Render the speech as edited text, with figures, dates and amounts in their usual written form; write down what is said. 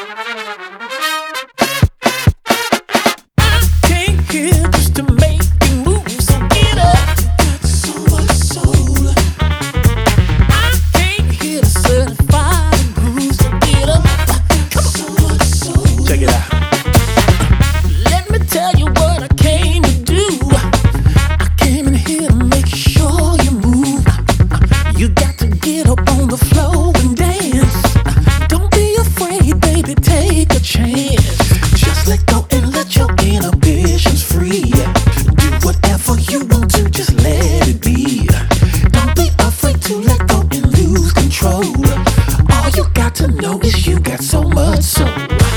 Came here just to make you move, so get up. So much soul. I came here to certify the groove, so get up. Come on. So much soul. Check it out. Let me tell you what I came to do. I came in here to make sure you move. You got to get up on the floor and dance. Don't be afraid, baby, take a chance. Just let go and let your inhibitions free. Do whatever you want to, just let it be. Don't be afraid to let go and lose control. All you got to know is you got so much soul.